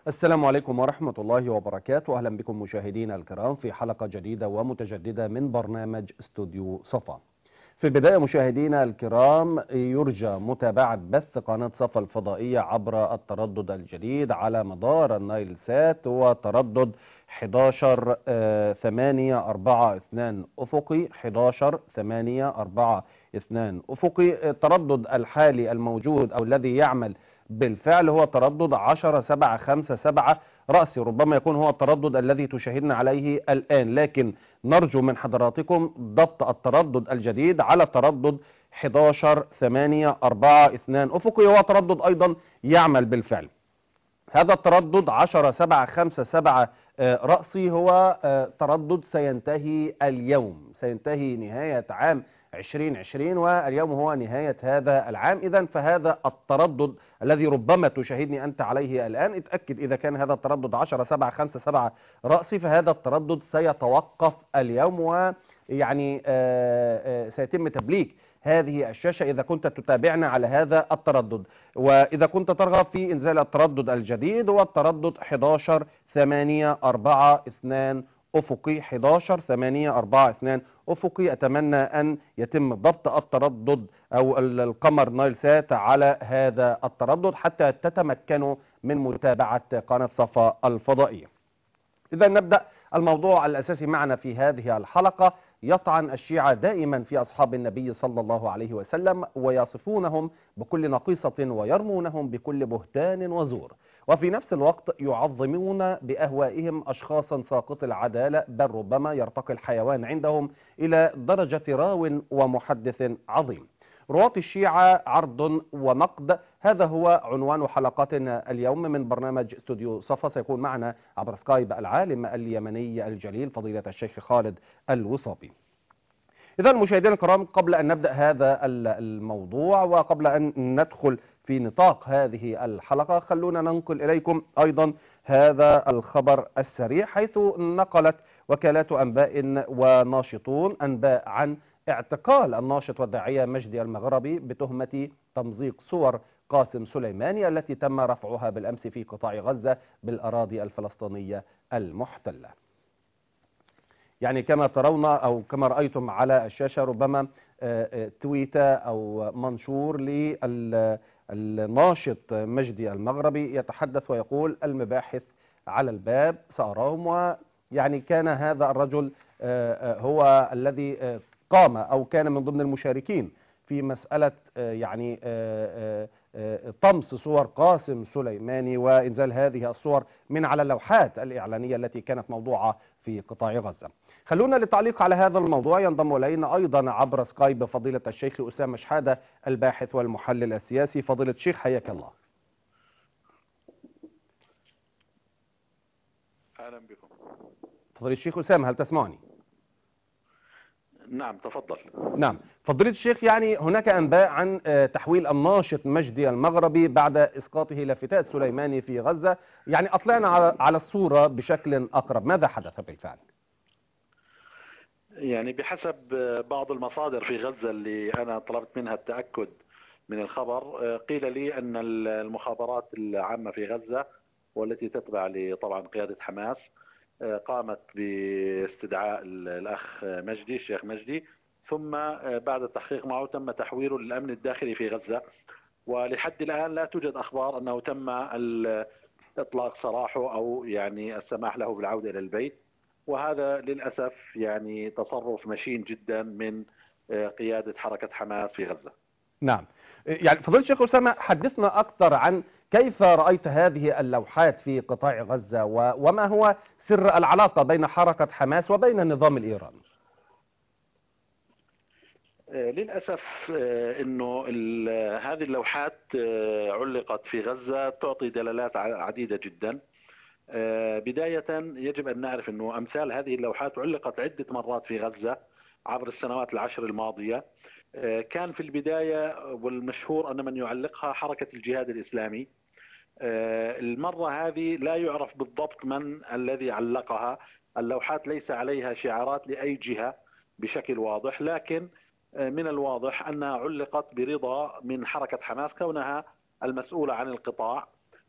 السلام عليكم ورحمة الله وبركاته. أهلا بكم مشاهدينا الكرام في حلقة جديدة ومتجددة من برنامج استوديو صفا. في البداية مشاهدينا الكرام، يرجى متابعة بث قناة صفا الفضائية عبر التردد الجديد على مدار النايل سات، هو تردد 11-8-4-2 أفقي، 11-8-4-2 أفقي. التردد الحالي الموجود أو الذي يعمل بالفعل هو تردد 10-7-5-7 رأسي، ربما يكون هو التردد الذي تشاهدنا عليه الآن، لكن نرجو من حضراتكم ضبط التردد الجديد على تردد 11-8-4-2 أفقي، هو تردد أيضا يعمل بالفعل. هذا التردد 10-7-5-7 رأسي هو تردد سينتهي اليوم، سينتهي نهاية عام 2020 واليوم هو نهاية هذا العام. إذن فهذا التردد الذي ربما تشاهدني أنت عليه الآن، اتأكد إذا كان هذا التردد 10-7-5-7 رأسي فهذا التردد سيتوقف اليوم، ويعني سيتم تبليك هذه الشاشة إذا كنت تتابعنا على هذا التردد. وإذا كنت ترغب في إنزال التردد الجديد هو التردد 11-8-4-2 أفقي، 11-8-4-2 أفقي. أتمنى أن يتم ضبط التردد أو القمر نايل سات على هذا التردد حتى تتمكنوا من متابعة قناة صفا الفضائية. إذا نبدأ. الموضوع الأساسي معنا في هذه الحلقة: يطعن الشيعة دائما في أصحاب النبي صلى الله عليه وسلم ويصفونهم بكل نقيصة ويرمونهم بكل بهتان وزور، وفي نفس الوقت يعظمون بأهوائهم أشخاصا ساقط العدالة، بل ربما يرتقي الحيوان عندهم إلى درجة راو ومحدث عظيم. رواة الشيعة عرض ونقد، هذا هو عنوان حلقاتنا اليوم من برنامج استوديو صفا. سيكون معنا عبر سكايب العالم اليمني الجليل فضيلة الشيخ خالد الوصابي. إذا مشاهدينا الكرام، قبل أن نبدأ هذا الموضوع وقبل أن ندخل في نطاق هذه الحلقة، خلونا ننقل إليكم أيضا هذا الخبر السريع، حيث نقلت وكالات أنباء وناشطون أنباء عن اعتقال الناشط والداعية مجدي المغربي بتهمة تمزيق صور قاسم سليماني التي تم رفعها بالأمس في قطاع غزة بالأراضي الفلسطينية المحتلة. يعني كما ترون أو كما رأيتم على الشاشة ربما تويتة أو منشور للناشط مجدي المغربي يتحدث ويقول: المباحث على الباب سأراهم. ويعني كان هذا الرجل هو الذي قام أو كان من ضمن المشاركين في مسألة يعني طمس صور قاسم سليماني وإنزال هذه الصور من على اللوحات الإعلانية التي كانت موضوعة في قطاع غزة. خلونا للتعليق على هذا الموضوع ينضم إلينا أيضا عبر سكايب فضيلة الشيخ أسامة شحادة الباحث والمحلل السياسي. فضيلة الشيخ حياك الله. أهلا بكم. فضيلة الشيخ أسامة، هل تسمعني؟ نعم تفضل. نعم فضيلة الشيخ، يعني هناك أنباء عن تحويل الناشط مجدي المغربي بعد إسقاطه لافتات سليماني في غزة، يعني أطلعنا على الصورة بشكل أقرب، ماذا حدث بالفعل؟ يعني بحسب بعض المصادر في غزة اللي أنا طلبت منها التأكد من الخبر، قيل لي أن المخابرات العامة في غزة والتي تتبع طبعا قيادة حماس قامت باستدعاء الأخ مجدي الشيخ مجدي، ثم بعد التحقيق معه تم تحويله للأمن الداخلي في غزة، ولحد الآن لا توجد أخبار أنه تم إطلاق سراحه أو يعني السماح له بالعودة إلى البيت. وهذا للأسف يعني تصرف مشين جدا من قيادة حركة حماس في غزة. نعم، يعني فضيلة الشيخ أسامة، حدثنا أكثر عن كيف رأيت هذه اللوحات في قطاع غزة وما هو سر العلاقة بين حركة حماس وبين النظام الإيراني؟ للأسف أنه هذه اللوحات علقت في غزة تعطي دلالات عديدة جدا. بداية يجب أن نعرف أنه أمثال هذه اللوحات علقت عدة مرات في غزة عبر السنوات العشر الماضية. كان في البداية والمشهور أن من يعلقها حركة الجهاد الإسلامي. المرة هذه لا يعرف بالضبط من الذي علقها. اللوحات ليس عليها شعارات لأي جهة بشكل واضح، لكن من الواضح أنها علقت برضا من حركة حماس كونها المسؤولة عن القطاع.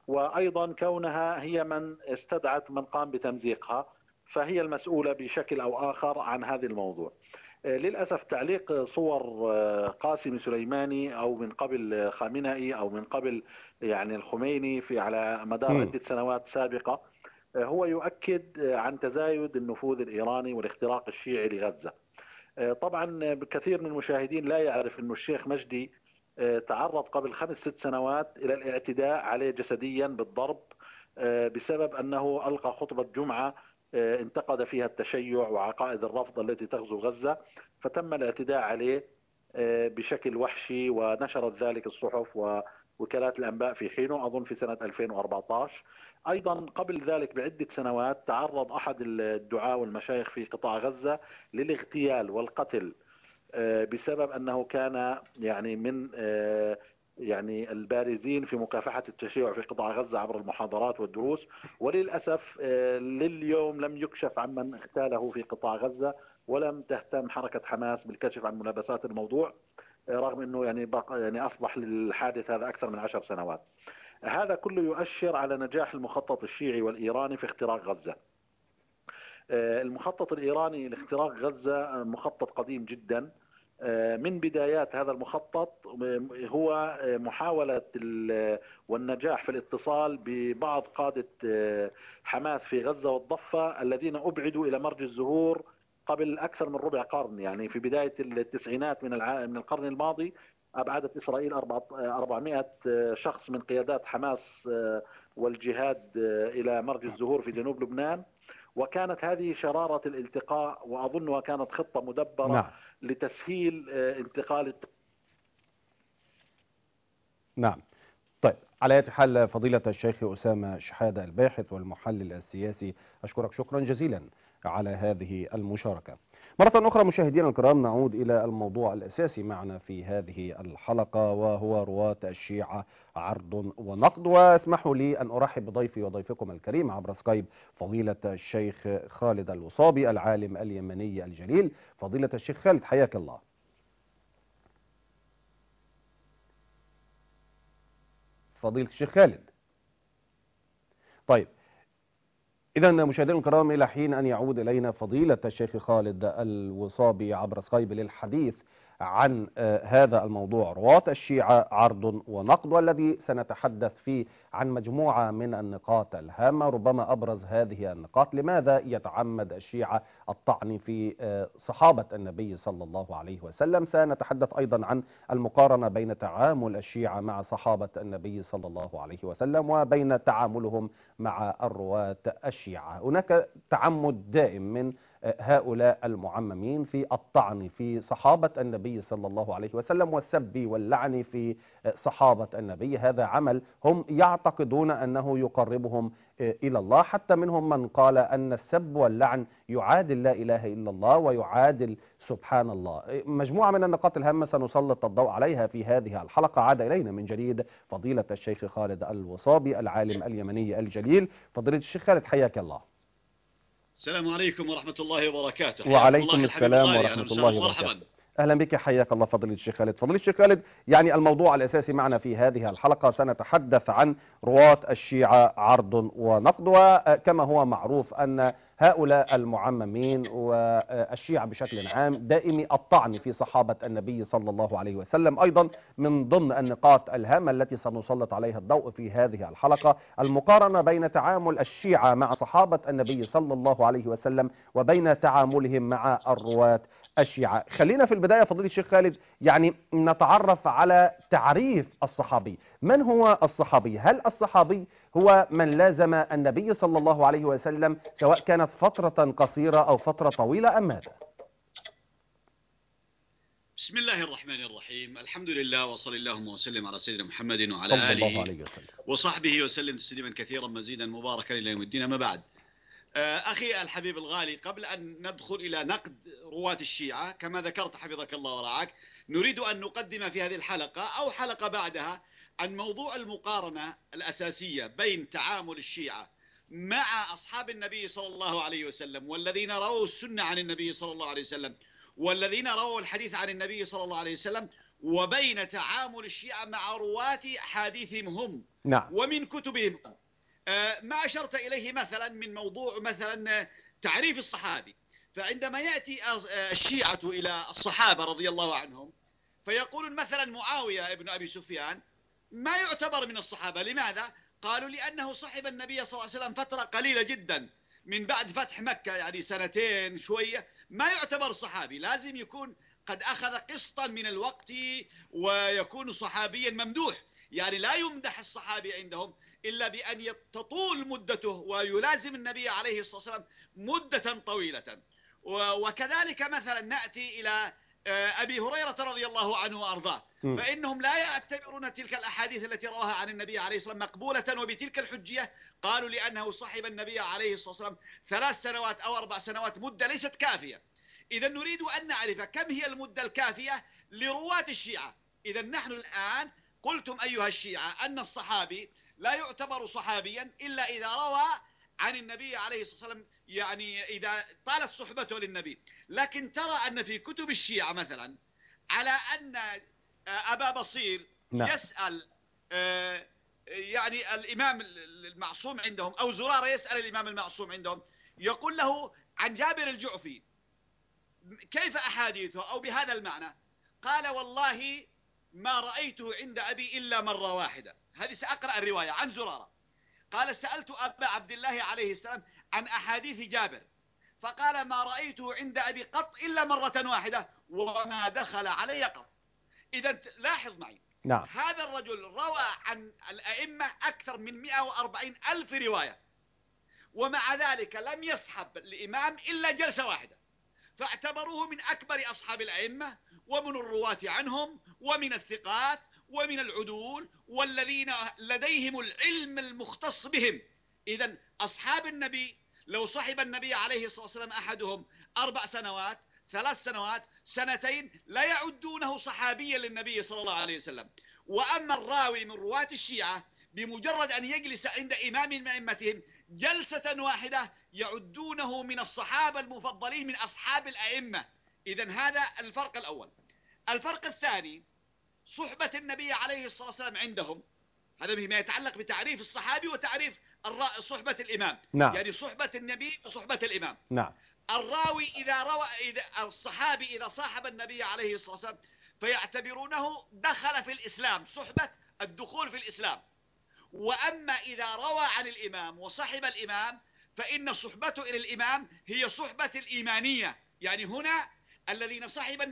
وأيضا كونها هي من استدعت من قام بتمزيقها، فهي المسؤولة بشكل أو آخر عن هذا الموضوع. للأسف تعليق صور قاسم سليماني أو من قبل خامنئي أو من قبل يعني الخميني في على مدار عدة سنوات سابقة هو يؤكد عن تزايد النفوذ الإيراني والاختراق الشيعي لغزة. طبعا كثير من المشاهدين لا يعرف أن الشيخ مجدي تعرض قبل 5-6 سنوات إلى الاعتداء عليه جسديا بالضرب بسبب أنه ألقى خطبة جمعة انتقد فيها التشيع وعقائد الرفض التي تغزو غزة، فتم الاعتداء عليه بشكل وحشي، ونشرت ذلك الصحف ووكالات الأنباء في حينه أظن في سنة 2014. أيضا قبل ذلك بعدة سنوات تعرض أحد الدعاة والمشايخ في قطاع غزة للاغتيال والقتل بسبب أنه كان يعني من يعني البارزين في مكافحة التشيع في قطاع غزة عبر المحاضرات والدروس. وللأسف لليوم لم يكشف عمن اغتاله في قطاع غزة، ولم تهتم حركة حماس بالكشف عن ملابسات الموضوع، رغم أنه يعني أصبح للحادث هذا أكثر من 10 سنوات. هذا كله يؤشر على نجاح المخطط الشيعي والإيراني في اختراق غزة. المخطط الإيراني لاختراق غزة مخطط قديم جدا. من بدايات هذا المخطط هو محاولة والنجاح في الاتصال ببعض قادة حماس في غزة والضفة الذين أبعدوا إلى مرج الزهور قبل أكثر من ربع قرن، يعني في بداية التسعينات من القرن الماضي أبعدت إسرائيل 400 شخص من قيادات حماس والجهاد إلى مرج الزهور في جنوب لبنان، وكانت هذه شرارة الالتقاء، وأظنها كانت خطة مدبرة. نعم. لتسهيل انتقال. نعم. طيب، على أي حال فضيلة الشيخ أسامة شحادة الباحث والمحلل السياسي، أشكرك شكرا جزيلا على هذه المشاركة. مرة أخرى مشاهدينا الكرام، نعود إلى الموضوع الأساسي معنا في هذه الحلقة، وهو رواة الشيعة عرض ونقد. واسمحوا لي أن أرحب بضيفي وضيفكم الكريم عبر سكايب فضيلة الشيخ خالد الوصابي العالم اليمني الجليل. فضيلة الشيخ خالد، حياك الله. فضيلة الشيخ خالد. طيب، إذا مشاهدينا الكرام، إلى حين أن يعود إلينا فضيلة الشيخ خالد الوصابي عبر سكايب للحديث عن هذا الموضوع، رواة الشيعة عرض ونقد، والذي سنتحدث فيه عن مجموعة من النقاط الهامة. ربما أبرز هذه النقاط: لماذا يتعمد الشيعة الطعن في صحابة النبي صلى الله عليه وسلم؟ سنتحدث أيضا عن المقارنة بين تعامل الشيعة مع صحابة النبي صلى الله عليه وسلم وبين تعاملهم مع الرواة الشيعة. هناك تعمد دائم من هؤلاء المعممين في الطعن في صحابة النبي صلى الله عليه وسلم والسب واللعن في صحابة النبي. هذا عمل هم يعتقدون أنه يقربهم إلى الله. حتى منهم من قال أن السب واللعن يعادل لا إله إلا الله ويعادل سبحان الله. مجموعة من النقاط الهامة سنسلط الضوء عليها في هذه الحلقة. عاد إلينا من جديد فضيلة الشيخ خالد الوصابي العالم اليمني الجليل. فضيلة الشيخ خالد، حياك الله. السلام عليكم ورحمة الله وبركاته. وعليكم السلام ورحمة الله وبركاته. أهلا بك، حياك الله فضيلة الشيخ خالد. فضيلة الشيخ خالد، يعني الموضوع الأساسي معنا في هذه الحلقة سنتحدث عن رواة الشيعة عرض ونقد. وكما هو معروف أن هؤلاء المعممين والشيعة بشكل عام دائمي الطعن في صحابة النبي صلى الله عليه وسلم. أيضا من ضمن النقاط الهامة التي سنسلط عليها الضوء في هذه الحلقة المقارنة بين تعامل الشيعة مع صحابة النبي صلى الله عليه وسلم وبين تعاملهم مع الرواة الشيعة. خلينا في البداية فضيلة الشيخ خالد يعني نتعرف على تعريف الصحابي. من هو الصحابي؟ هل الصحابي هو من لازم النبي صلى الله عليه وسلم سواء كانت فترة قصيرة أو فترة طويلة أم ماذا؟ بسم الله الرحمن الرحيم. الحمد لله، وصلى اللهم وسلم على سيدنا محمد وعلى صلى الله عليه آله وسلم وصحبه وسلم تسليما كثيرا مزيدا مباركا إلى يوم الدين. أما بعد، أخي الحبيب الغالي، قبل أن ندخل إلى نقد رواة الشيعة كما ذكرت حفظك الله ورعاك، نريد أن نقدم في هذه الحلقة أو حلقة بعدها عن موضوع المقارنة الأساسية بين تعامل الشيعة مع أصحاب النبي صلى الله عليه وسلم والذين رووا السنة عن النبي صلى الله عليه وسلم والذين رووا الحديث عن النبي صلى الله عليه وسلم، وبين تعامل الشيعة مع رواة حديثهم هم نعم. ومن كتبهم. ما أشرت إليه مثلا من موضوع مثلا تعريف الصحابي، فعندما يأتي الشيعة إلى الصحابة رضي الله عنهم فيقولون مثلا معاوية ابن أبي سفيان ما يعتبر من الصحابة. لماذا؟ قالوا لأنه صحب النبي صلى الله عليه وسلم فترة قليلة جدا من بعد فتح مكة، يعني سنتين شوية، ما يعتبر صحابي، لازم يكون قد أخذ قسطا من الوقت ويكون صحابيا ممدوح. يعني لا يمدح الصحابي عندهم إلا بأن تطول مدته ويلازم النبي عليه الصلاة والسلام مدة طويلة. وكذلك مثلا نأتي إلى أبي هريرة رضي الله عنه وأرضاه، فإنهم لا يعتبرون تلك الأحاديث التي رواها عن النبي عليه الصلاة والسلام مقبولة، وبتلك الحجية قالوا لأنه صحب النبي عليه الصلاة والسلام 3 سنوات أو 4 سنوات، مدة ليست كافية. إذا نريد أن نعرف كم هي المدة الكافية لرواة الشيعة. إذا نحن الآن قلتم أيها الشيعة أن الصحابي لا يعتبر صحابيا إلا إذا روى عن النبي عليه الصلاة والسلام، يعني إذا طالت صحبته للنبي. لكن ترى أن في كتب الشيعة مثلا على أن أبا بصير يسأل يعني الإمام المعصوم عندهم، أو زرارة يسأل الإمام المعصوم عندهم، يقول له عن جابر الجعفي كيف أحاديثه أو بهذا المعنى، قال والله ما رأيته عند أبي إلا مرة واحدة. هذه سأقرأ الرواية عن زرارة. قال سألت أبا عبد الله عليه السلام عن أحاديث جابر فقال ما رأيته عند أبي قط إلا مرة واحدة وما دخل علي قط. إذا لاحظ معي، نعم. هذا الرجل روى عن الأئمة أكثر من 140 ألف رواية، ومع ذلك لم يصحب الإمام إلا جلسة واحدة، فاعتبروه من أكبر أصحاب الأئمة ومن الرواة عنهم ومن الثقات ومن العدول والذين لديهم العلم المختص بهم. إذن أصحاب النبي لو صحب النبي عليه الصلاة والسلام أحدهم 4 سنوات 3 سنوات 2 سنين لا يعدونه صحابيا للنبي صلى الله عليه وسلم. وأما الراوي من رواة الشيعة بمجرد أن يجلس عند إمام من أئمتهم جلسة واحدة يعدونه من الصحابة المفضلين من أصحاب الأئمة. إذن هذا الفرق الأول. الفرق الثاني صحبة النبي عليه الصلاة والسلام عندهم، هذا ما يتعلق بتعريف الصحابي وتعريف صحبة الإمام. نعم. يعني صحبة النبي وصحبة الإمام. نعم. الراوي إذا روى الصحابي إذا صاحب النبي عليه الصلاة والسلام فيعتبرونه دخل في الإسلام، صحبة الدخول في الإسلام. وأما إذا روى عن الإمام وصحب الإمام فإن صحبته إلى الإمام هي صحبة الإيمانية. يعني هنا الذين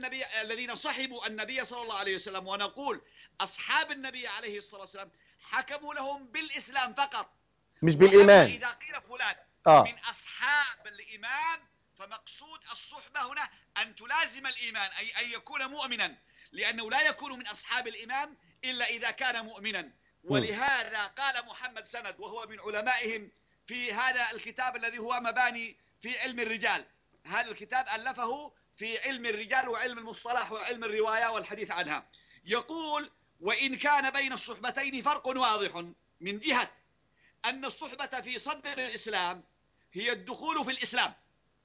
صحبوا النبي صلى الله عليه وسلم، ونقول أصحاب النبي عليه الصلاة والسلام حكموا لهم بالإسلام فقط مش بالإيمان. إذا قيل فلان من أصحاب الإمام فمقصود الصحبة هنا أن تلازم الإيمان، أي أن يكون مؤمنا، لأنه لا يكون من أصحاب الإمام إلا إذا كان مؤمنا. ولهذا قال محمد سند وهو من علمائهم في هذا الكتاب الذي هو مباني في علم الرجال، هذا الكتاب ألفه في علم الرجال وعلم المصطلح وعلم الرواية والحديث عنها، يقول وإن كان بين الصحبتين فرق واضح من جهة أن الصحبة في صدر الإسلام هي الدخول في الإسلام،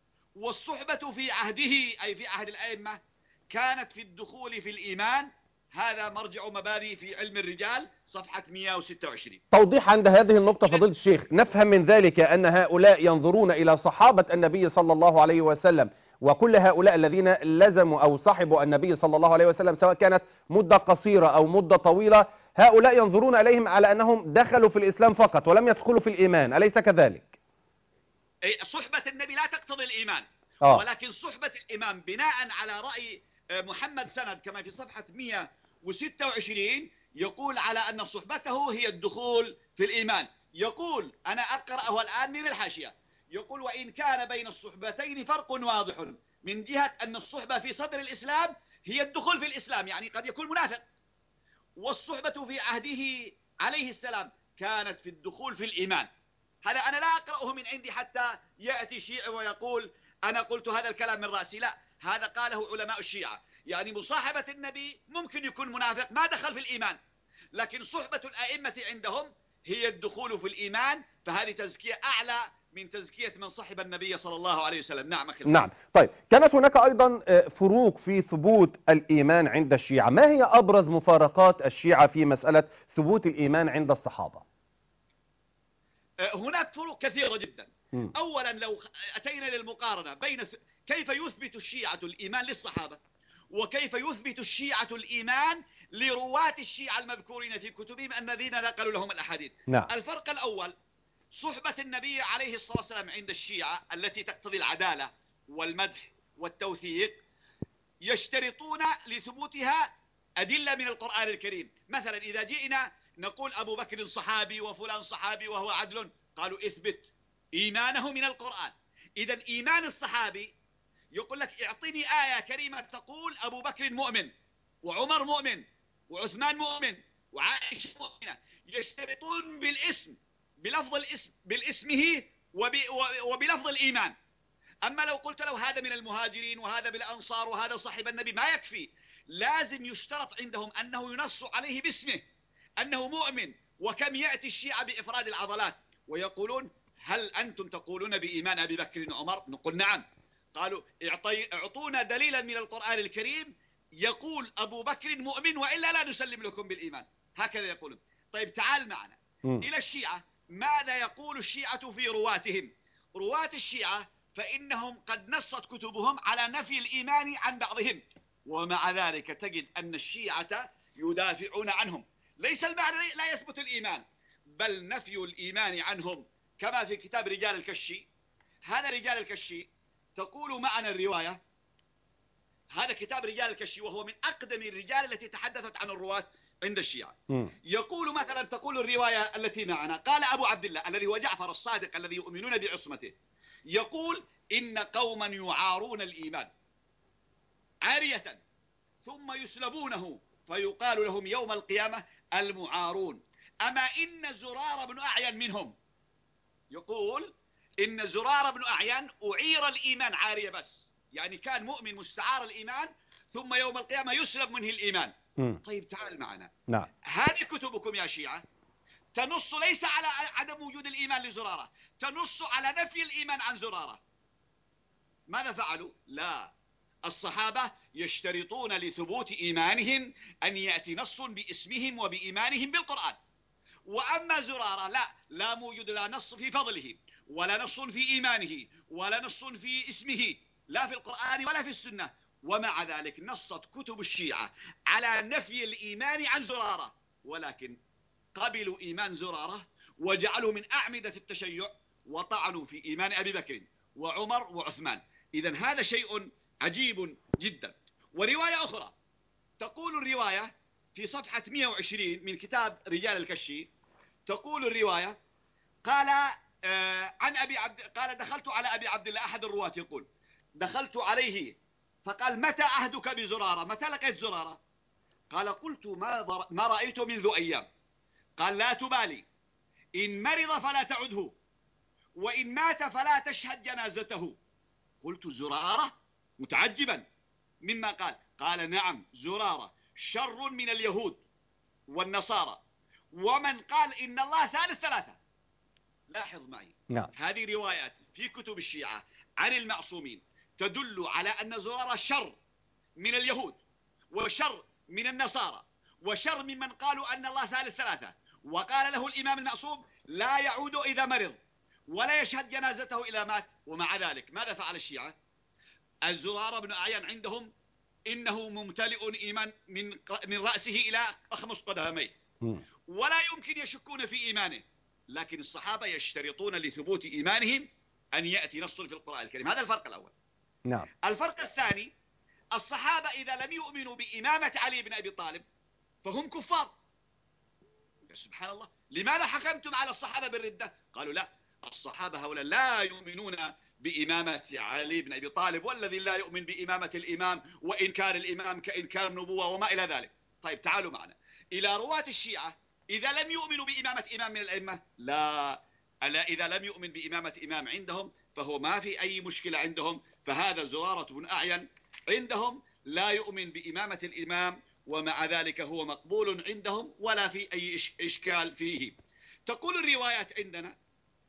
والصحبة في عهده أي في عهد الأئمة كانت في الدخول في الإيمان. هذا مرجع مباني في علم الرجال صفحة 126. توضيح عند هذه النقطة فضيلة الشيخ، نفهم من ذلك أن هؤلاء ينظرون إلى صحابة النبي صلى الله عليه وسلم، وكل هؤلاء الذين لزموا أو صحبوا النبي صلى الله عليه وسلم سواء كانت مدة قصيرة أو مدة طويلة، هؤلاء ينظرون إليهم على أنهم دخلوا في الإسلام فقط ولم يدخلوا في الإيمان، أليس كذلك؟ صحبة النبي لا تقتضي الإيمان، ولكن صحبة الإمام بناء على رأي محمد سند كما في صفحة 126 يقول على أن صحبته هي الدخول في الإيمان. يقول أنا أقرأه الآن من الحاشية، يقول وإن كان بين الصحبتين فرق واضح من جهة أن الصحبة في صدر الإسلام هي الدخول في الإسلام، يعني قد يكون منافق، والصحبة في عهده عليه السلام كانت في الدخول في الإيمان. هذا أنا لا أقرأه من عندي حتى يأتي شيعي ويقول أنا قلت هذا الكلام من رأسي، لا، هذا قاله علماء الشيعة. يعني مصاحبة النبي ممكن يكون منافق ما دخل في الإيمان، لكن صحبة الأئمة عندهم هي الدخول في الإيمان، فهذه تزكية أعلى من تزكية من صحب النبي صلى الله عليه وسلم. نعم أخي. نعم. طيب، كانت هناك أيضا فروق في ثبوت الإيمان عند الشيعة. ما هي أبرز مفارقات الشيعة في مسألة ثبوت الإيمان عند الصحابة؟ هناك فروق كثيرة جدا. أولا لو أتينا للمقارنة بين كيف يثبت الشيعة الإيمان للصحابة وكيف يثبت الشيعة الإيمان لرواة الشيعة المذكورين في كتبهم الذين نقلوا لهم الأحاديث. نعم. الفرق الأول، صحبة النبي عليه الصلاة والسلام عند الشيعة التي تقتضي العدالة والمدح والتوثيق يشترطون لثبوتها أدلة من القرآن الكريم. مثلا إذا جئنا نقول أبو بكر صحابي وفلان صحابي وهو عدل، قالوا اثبت إيمانه من القرآن. إذا إيمان الصحابي يقول لك اعطيني آية كريمة تقول أبو بكر مؤمن وعمر مؤمن وعثمان مؤمن وعائشة مؤمنة. يشترطون بالاسم، بلفظ الاسم، بالاسمه وبلفظ الإيمان. أما لو قلت له هذا من المهاجرين وهذا بالأنصار وهذا صاحب النبي ما يكفي، لازم يشترط عندهم أنه ينص عليه باسمه أنه مؤمن. وكم يأتي الشيعة بإفراد العضلات ويقولون هل أنتم تقولون بإيمان أبي بكر وعمر؟ نقول نعم. قالوا اعطونا دليلا من القرآن الكريم يقول أبو بكر مؤمن وإلا لا نسلم لكم بالإيمان. هكذا يقولون. طيب تعال معنا إلى الشيعة. ماذا يقول الشيعة في رواتهم؟ رواة الشيعة فإنهم قد نصت كتبهم على نفي الإيمان عن بعضهم، ومع ذلك تجد أن الشيعة يدافعون عنهم. ليس المعنى لا يثبت الإيمان، بل نفي الإيمان عنهم، كما في كتاب رجال الكشي. هذا رجال الكشي تقول معنا الرواية، هذا كتاب رجال الكشي وهو من أقدم الرجال التي تحدثت عن الرواة عند الشيعة. يقول مثلا، تقول الرواية التي معنا، قال أبو عبد الله الذي هو جعفر الصادق الذي يؤمنون بعصمته، يقول إن قوما يعارون الإيمان عارية ثم يسلبونه فيقال لهم يوم القيامة المعارون. أما إن زرار بن أعين منهم، يقول إن زرار بن أعين أعير الإيمان عارية بس، يعني كان مؤمن مستعار الإيمان ثم يوم القيامة يسلب منه الإيمان. طيب تعال معنا. نعم. هذه كتبكم يا شيعة تنص ليس على عدم وجود الإيمان لزرارة، تنص على نفي الإيمان عن زرارة. ماذا فعلوا؟ لا، الصحابة يشترطون لثبوت إيمانهم أن يأتي نص باسمهم وبإيمانهم بالقرآن. وأما زرارة لا موجود لا نص في فضله ولا نص في إيمانه ولا نص في اسمه، لا في القرآن ولا في السنة. ومع ذلك نصت كتب الشيعة على نفي الإيمان عن زرارة، ولكن قبلوا إيمان زرارة وجعلوا من أعمدة التشيع وطعنوا في إيمان أبي بكر وعمر وعثمان. إذن هذا شيء عجيب جدا. ورواية أخرى تقول الرواية في صفحة 120 من كتاب رجال الكشي، تقول الرواية قال عن قال دخلت على أبي عبد الله أحد الرواة، يقول دخلت عليه فقال متى عهدك بزرارة؟ متى لقيت زرارة؟ قال قلت ما رأيته منذ أيام. قال لا تبالي، إن مرض فلا تعده وإن مات فلا تشهد جنازته. قلت زرارة؟ متعجبا مما قال. قال نعم، زرارة شر من اليهود والنصارى ومن قال إن الله ثالث ثلاثة. لاحظ معي. نعم. هذه روايات في كتب الشيعة عن المعصومين تدل على أن زرارة شر من اليهود وشر من النصارى وشر ممن قالوا أن الله ثالث ثلاثة. وقال له الإمام المعصوم لا يعود إذا مرض ولا يشهد جنازته إذا مات. ومع ذلك ماذا فعل الشيعة؟ الزرار بن أعين عندهم إنه ممتلئ إيمان من رأسه إلى أخمص قدميه ولا يمكن يشكون في إيمانه. لكن الصحابة يشترطون لثبوت إيمانهم أن يأتي نص في القرآن الكريم. هذا الفرق الأول. نعم. الفرق الثاني، الصحابة إذا لم يؤمنوا بإمامة علي بن أبي طالب فهم كفار. سبحان الله، لماذا حكمتم على الصحابة بالردة؟ قالوا لا، الصحابة هؤلاء لا يؤمنون بإمامة علي بن أبي طالب، والذي لا يؤمن بإمامة الإمام وإنكار الإمام كإنكار النبوة وما إلى ذلك. طيب تعالوا معنا إلى رواة الشيعة. إذا لم يؤمنوا بإمامة إمام من الأئمة لا، إذا لم يؤمن بإمامة إمام عندهم فهو ما في أي مشكلة عندهم. فهذا زرارة بن أعين عندهم لا يؤمن بإمامة الإمام ومع ذلك هو مقبول عندهم ولا في أي إشكال فيه. تقول الروايات عندنا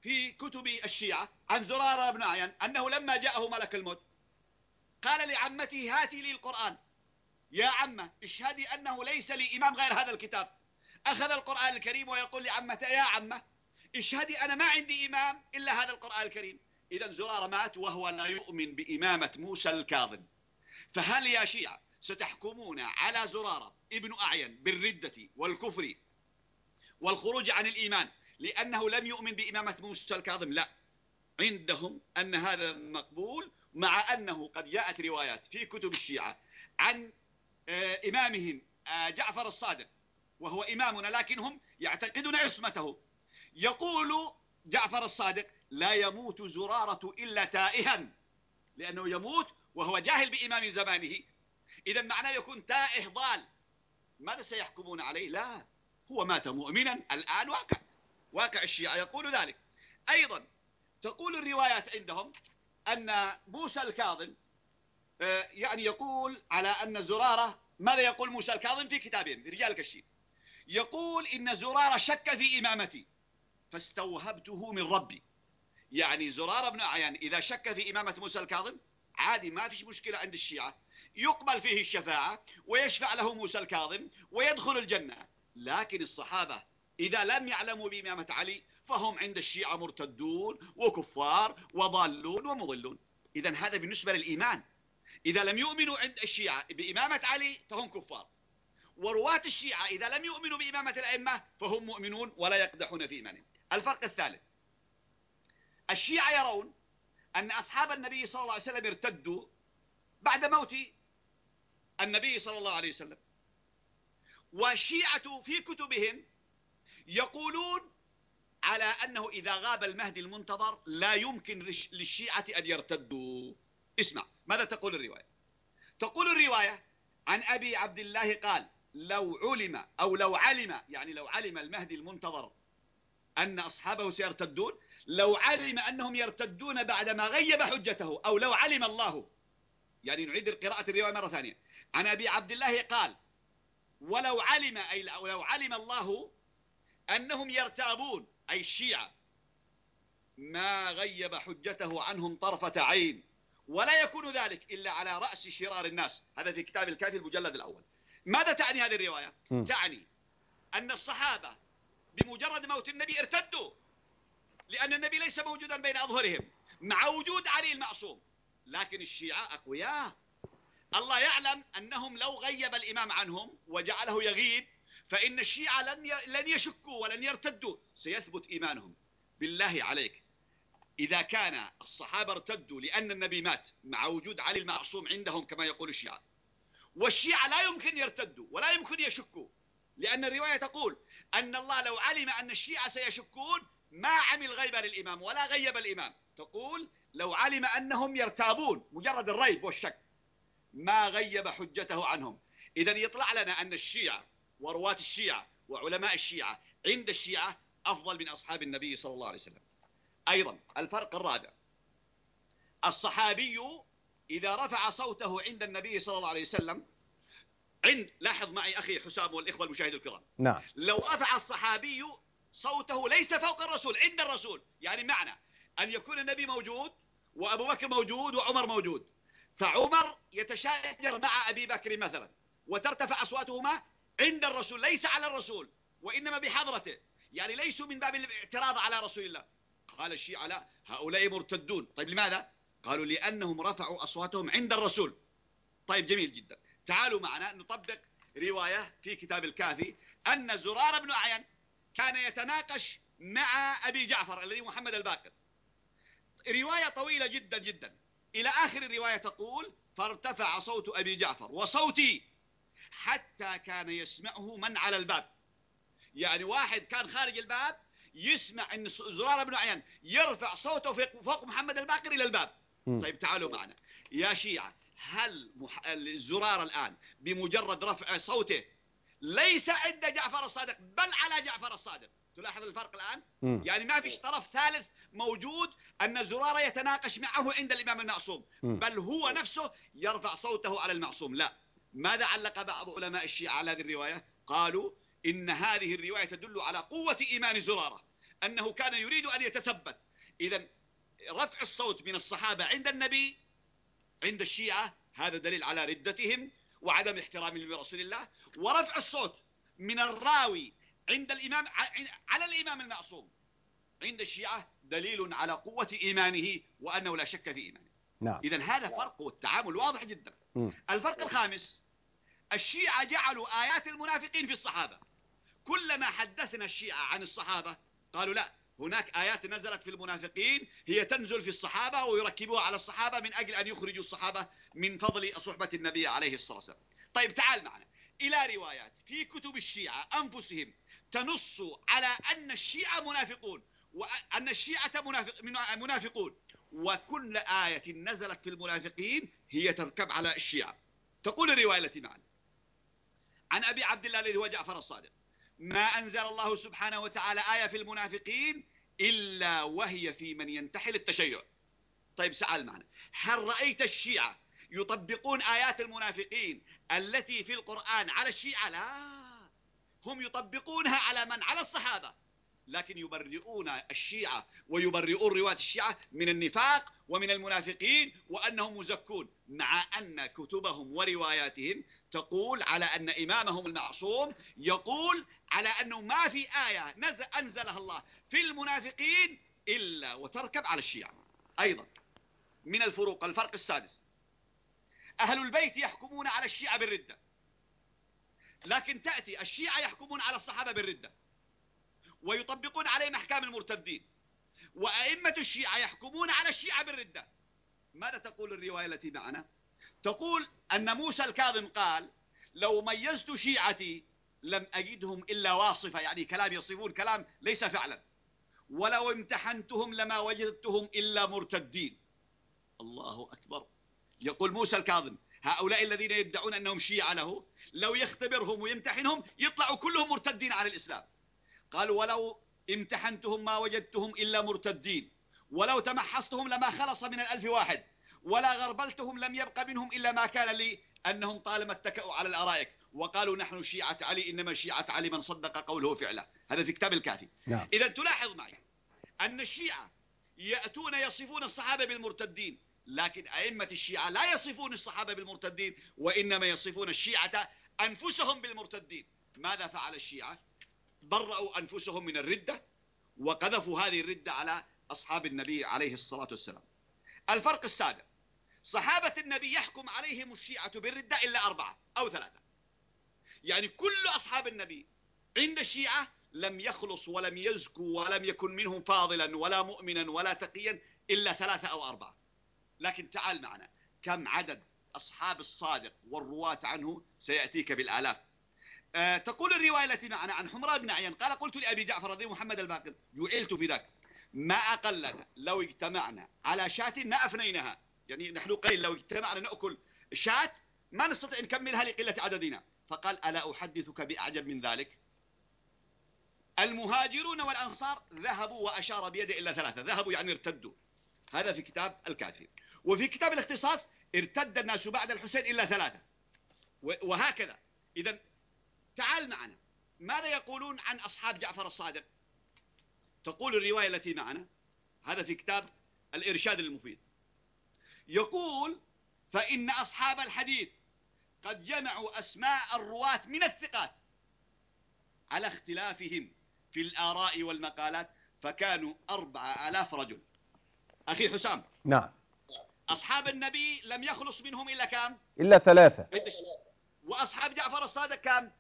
في كتب الشيعة عن زرارة بن أعين أنه لما جاءه ملك الموت قال لعمته هاتي لي القرآن يا عمة اشهدي أنه ليس لي إمام غير هذا الكتاب. أخذ القرآن الكريم ويقول لعمته يا عمة اشهدي أنا ما عندي إمام إلا هذا القرآن الكريم. إذا زرارة مات وهو لا يؤمن بإمامة موسى الكاظم. فهل يا شيعة ستحكمون على زرارة ابن أعين بالردة والكفر والخروج عن الإيمان لأنه لم يؤمن بإمامة موسى الكاظم؟ لا، عندهم أن هذا مقبول، مع أنه قد جاءت روايات في كتب الشيعة عن إمامهم جعفر الصادق وهو إمامنا لكنهم يعتقدون عصمته. يقول جعفر الصادق لا يموت زرارة إلا تائها، لأنه يموت وهو جاهل بإمام زمانه. إذا معناه يكون تائه ضال. ماذا سيحكمون عليه؟ لا، هو مات مؤمنا الآن. واقع الشيعة يقول ذلك. أيضا تقول الروايات عندهم أن موسى الكاظم يعني يقول على أن زرارة، ماذا يقول موسى الكاظم في كتابهم في رجال الكشيف؟ يقول إن زرارة شك في إمامتي فاستوهبته من ربي. يعني زرارة بن أعين إذا شك في إمامة موسى الكاظم عادي، ما فيش مشكلة عند الشيعة، يقبل فيه الشفاعة ويشفع له موسى الكاظم ويدخل الجنة. لكن الصحابة إذا لم يعلموا بإمامة علي فهم عند الشيعة مرتدون وكفار وضالون ومضلون. إذا هذا بالنسبة للإيمان. إذا لم يؤمنوا عند الشيعة بإمامة علي فهم كفار، ورواة الشيعة إذا لم يؤمنوا بإمامة الأئمة فهم مؤمنون ولا يقدحون في إيمانهم. الفرق الثالث، الشيعة يرون أن أصحاب النبي صلى الله عليه وسلم ارتدوا بعد موت النبي صلى الله عليه وسلم، والشيعة في كتبهم يقولون على أنه إذا غاب المهدي المنتظر لا يمكن للشيعة أن يرتدوا. اسمع ماذا تقول الرواية. تقول الرواية عن أبي عبد الله قال لو علم أو لو علم، يعني لو علم المهدي المنتظر أن أصحابه سيرتدون، لو علم أنهم يرتدون بعدما غيب حجته، أو لو علم الله، يعني نعيد قراءة الرواية مرة ثانية. عن أبي عبد الله قال ولو علم، أي لو علم الله أنهم يرتابون أي الشيعة ما غيب حجته عنهم طرفة عين، ولا يكون ذلك إلا على رأس شرار الناس. هذا في كتاب الكافي المجلد الأول. ماذا تعني هذه الرواية؟ تعني أن الصحابة بمجرد موت النبي ارتدوا، لأن النبي ليس موجودا بين أظهرهم مع وجود علي المعصوم. لكن الشيعة أقوياء، الله يعلم أنهم لو غيب الإمام عنهم وجعله يغيب فإن الشيعة لن يشكوا ولن يرتدوا، سيثبت إيمانهم. بالله عليك، إذا كان الصحابة ارتدوا لأن النبي مات مع وجود علي المعصوم عندهم كما يقول الشيعة، والشيعة لا يمكن يرتدوا ولا يمكن يشكوا، لأن الرواية تقول أن الله لو علم أن الشيعة سيشكون ما عمل غيبة للإمام ولا غيب الإمام. تقول لو علم أنهم يرتابون، مجرد الريب والشك، ما غيب حجته عنهم. إذن يطلع لنا أن الشيعة ورواة الشيعة وعلماء الشيعة عند الشيعة أفضل من أصحاب النبي صلى الله عليه وسلم. أيضا الفرق الرابع، الصحابي إذا رفع صوته عند النبي صلى الله عليه وسلم، لاحظ معي أخي حسام والإخوة المشاهدين الكرام، نعم، لو رفع الصحابي صوته ليس فوق الرسول، عند الرسول، يعني معنى أن يكون النبي موجود وأبو بكر موجود وعمر موجود، فعمر يتشاجر مع أبي بكر مثلا وترتفع أصواتهما عند الرسول ليس على الرسول وإنما بحضرته، يعني ليسوا من باب الاعتراض على رسول الله. قال الشيعة لا، هؤلاء مرتدون. طيب لماذا؟ قالوا لأنهم رفعوا أصواتهم عند الرسول. طيب جميل جدا. تعالوا معنا نطبق رواية في كتاب الكافي أن زرار بن أعين كان يتناقش مع أبي جعفر الذي محمد الباقر. رواية طويلة جدا جدا، إلى آخر الرواية تقول فارتفع صوت أبي جعفر وصوتي حتى كان يسمعه من على الباب. يعني واحد كان خارج الباب يسمع أن زرار بن أعين يرفع صوته فوق محمد الباقر إلى الباب. طيب تعالوا معنا يا شيعة، هل الزرار الآن بمجرد رفع صوته ليس عند جعفر الصادق بل على جعفر الصادق؟ تلاحظ الفرق الآن؟ يعني ما فيش طرف ثالث موجود أن الزرار يتناقش معه عند الإمام المعصوم، بل هو نفسه يرفع صوته على المعصوم. لا. ماذا علق بعض علماء الشيعة على هذه الرواية؟ قالوا إن هذه الرواية تدل على قوة إيمان زرارة، أنه كان يريد أن يتثبت. إذا رفع الصوت من الصحابة عند النبي عند الشيعة هذا دليل على ردتهم وعدم احترامهم لرسول الله، ورفع الصوت من الراوي عند الإمام على الإمام المعصوم عند الشيعة دليل على قوة إيمانه وأنه لا شك في إيمانه. نعم. إذن هذا فرق والتعامل واضح جدا. الفرق الخامس، الشيعة جعلوا آيات المنافقين في الصحابة. كلما حدثنا الشيعة عن الصحابة قالوا لا، هناك آيات نزلت في المنافقين هي تنزل في الصحابة ويركبوها على الصحابة من أجل أن يخرجوا الصحابة من فضل صحبة النبي عليه الصلاة والسلام. طيب تعال معنا إلى روايات في كتب الشيعة أنفسهم تنص على أن الشيعة منافقون وأن الشيعة منافقون، وكل آية نزلت في المنافقين هي تركب على الشيعة. تقول الرواية التي معنا عن أبي عبد الله الذي هو جعفر الصادق: ما أنزل الله سبحانه وتعالى آية في المنافقين إلا وهي في من ينتحل التشيع. طيب سأل معنا، هل رأيت الشيعة يطبقون آيات المنافقين التي في القرآن على الشيعة؟ لا، هم يطبقونها على من؟ على الصحابة، لكن يبرئون الشيعة ويبرئون رواة الشيعة من النفاق ومن المنافقين وأنهم مزكون، مع أن كتبهم ورواياتهم تقول على أن إمامهم المعصوم يقول على أنه ما في آية أنزلها الله في المنافقين إلا وتركب على الشيعة. أيضا من الفروق، الفرق السادس، أهل البيت يحكمون على الشيعة بالردة، لكن تأتي الشيعة يحكمون على الصحابة بالردة ويطبقون عليهم أحكام المرتدين، وأئمة الشيعة يحكمون على الشيعة بالردة. ماذا تقول الرواية التي معنا؟ تقول أن موسى الكاظم قال: لو ميزت شيعتي لم أجدهم إلا واصفة، يعني كلام يصفون كلام ليس فعلا، ولو امتحنتهم لما وجدتهم إلا مرتدين. الله أكبر. يقول موسى الكاظم هؤلاء الذين يدعون أنهم شيعة له لو يختبرهم ويمتحنهم يطلعوا كلهم مرتدين على الإسلام. قال: ولو امتحنتهم ما وجدتهم إلا مرتدين، ولو تمحصتهم لما خلص من 1000 واحد، ولا غربلتهم لم يبق منهم إلا ما كان لي أنهم طالما اتكأوا على الأرائك وقالوا نحن شيعة علي، إنما شيعة علي من صدق قوله فعله. هذا في كتاب الكافي. نعم. إذا تلاحظ معي أن الشيعة يأتون يصفون الصحابة بالمرتدين، لكن أئمة الشيعة لا يصفون الصحابة بالمرتدين، وإنما يصفون الشيعة أنفسهم بالمرتدين. ماذا فعل الشيعة؟ برأوا أنفسهم من الردة وقذفوا هذه الردة على أصحاب النبي عليه الصلاة والسلام. الفرق السابع، صحابة النبي يحكم عليهم الشيعة بالردة إلا 4 أو 3، يعني كل أصحاب النبي عند الشيعة لم يخلص ولم يزكوا ولم يكن منهم فاضلا ولا مؤمنا ولا تقيا إلا 3 أو 4. لكن تعال معنا، كم عدد أصحاب الصادق والرواة عنه؟ سيأتيك بالآلاف. تقول الرواية التي معنا عن حمراء بن عيان قال: قلت لأبي جعفر رضي محمد الباقر: جعلت في ذاك ما أقلنا لو اجتمعنا على شاة ما أفنينها، يعني نحن قليل لو اجتمعنا نأكل شاة ما نستطيع نكملها لقلة عددنا. فقال: ألا أحدثك بأعجب من ذلك؟ المهاجرون والأنصار ذهبوا، وأشار بيده إلا 3، ذهبوا يعني ارتدوا. هذا في كتاب الكافي. وفي كتاب الاختصاص: ارتد الناس بعد الحسين إلا 3، وهكذا. إذن تعال معنا، ماذا يقولون عن أصحاب جعفر الصادق؟ تقول الرواية التي معنا، هذا في كتاب الإرشاد المفيد، يقول: فإن أصحاب الحديث قد جمعوا أسماء الرواة من الثقات على اختلافهم في الآراء والمقالات، فكانوا 4000 رجل. أخي حسام، نعم. أصحاب النبي لم يخلص منهم إلا كم؟ إلا 3. وأصحاب جعفر الصادق كم؟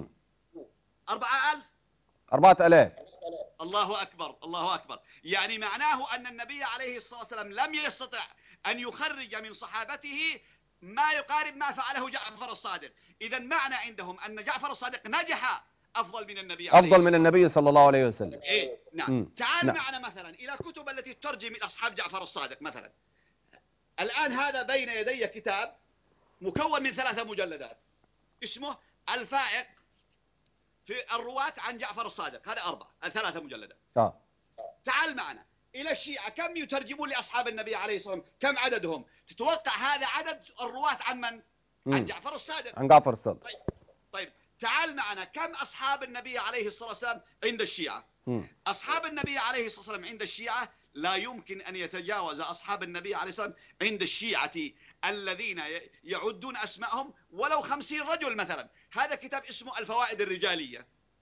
4000. 4000. الله أكبر، الله أكبر. يعني معناه أن النبي عليه الصلاة والسلام لم يستطع أن يخرج من صحابته ما يقارب ما فعله جعفر الصادق. إذا معنى عندهم أن جعفر الصادق نجح أفضل من النبي عليه أفضل من النبي صلى الله عليه وسلم. إيه نعم. تعال نعم. معنا مثلا إلى كتب التي تترجم أصحاب جعفر الصادق. مثلا الآن هذا بين يدي كتاب مكون من 3 مجلدات اسمه الفائق في الرواة عن جعفر الصادق، هذا 3 مجلدات. تعال معنا إلى الشيعة، كم يترجمون لأصحاب النبي عليه الصلاة والسلام؟ كم عددهم؟ تتوقع هذا عدد الرواة عن من؟ عن جعفر الصادق. عن جعفر الصادق. طيب تعال معنا، كم أصحاب النبي عليه الصلاة والسلام عند الشيعة؟ أصحاب النبي عليه الصلاة والسلام عند الشيعة لا يمكن أن يتجاوز أصحاب النبي عليه الصلاة والسلام عند الشيعة الذين يعدون أسمائهم ولو 50 رجل مثلا. هذا كتاب اسمه الفوائد الرجالية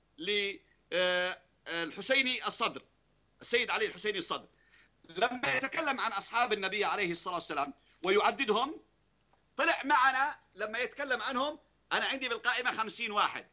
للحسيني الصدر، السيد علي الحسيني الصدر، لما يتكلم عن أصحاب النبي عليه الصلاة والسلام ويعددهم، طلع معنا لما يتكلم عنهم أنا عندي بالقائمة 50 واحد.